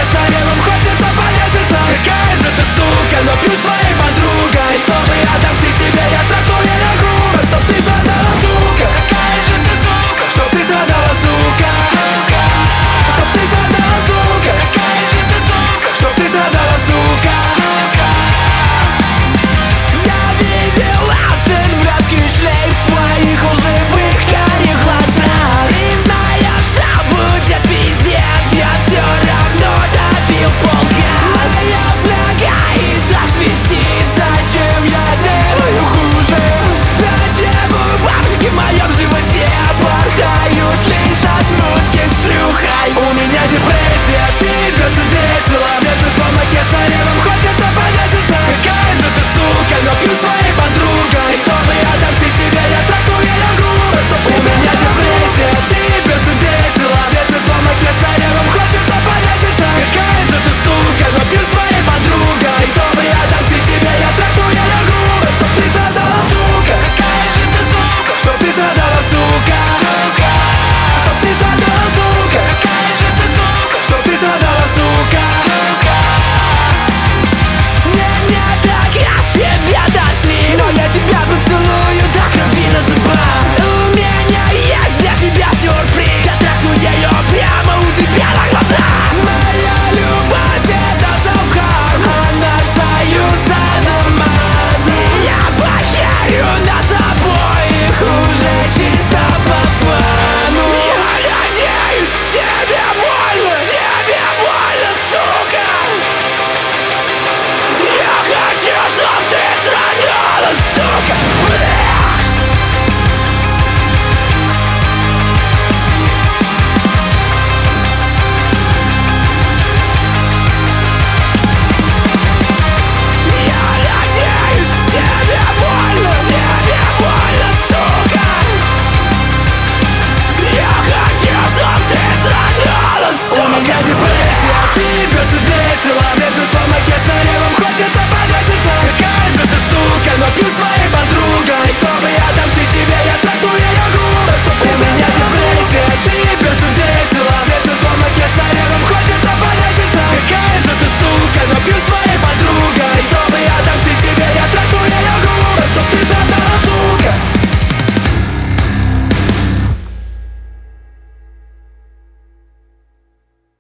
кесаревым хочется повеситься. Какая же ты сука, но пью своей подругой. Чтобы отомстить тебе, я трахнул ее грубо. Чтоб ты страдала, сука. Какая же ты сука. Чтоб ты страдала, сука. Чтоб ты страдала, сука. Какая же ты сука. Чтоб ты страдала, сука. Я видел этот братский шлейф в твоих лживых карих глазах. И зная, что будет пиздец, я все равно добил в полгаз. Моя фляга и так свистит, зачем я делаю хуже? Почему бабочки в моем животе порхают лишь от нутки с шлюхой? У меня депрессия, ты бьешься весело. Сердце словно кесаревым хочется повеситься. Какая же ты сука, но пью своей подругой. Чтобы отомстить тебе, я трахнул ее грубо. У меня депрессия, ты бьешься весело. Сердце словно кесаревым хочется повеситься. Какая же ты сука, но пью своей подругой. Чтобы отомстить тебе, я трахнул ее грубо. Чтоб ты страдала, сука. Какая же ты сука. Чтоб ты страдала, сука. Чтоб ты страдала, сука. Какая же ты сука. Чтоб ты страдала, сука. Не так я тебя дошли, но я тебя поцелую до крови на зубах. У меня есть для тебя сюрприз. Я трахну ее прямо у тебя на глазах. Моя любовь это self-harm, она союз намаз. И я похерю нас обоих уже чисто по фану. Я надеюсь, тебе больно, сука. Я хочу, чтоб ты страдала, сука. Я надеюсь, тебе больно, сука. Я хочу, чтоб ты страдала, сука. У меня депрессия, ты бьешься весело. Сердце словно кесаревым хочется повеситься. Какая же ты сука, но пью своей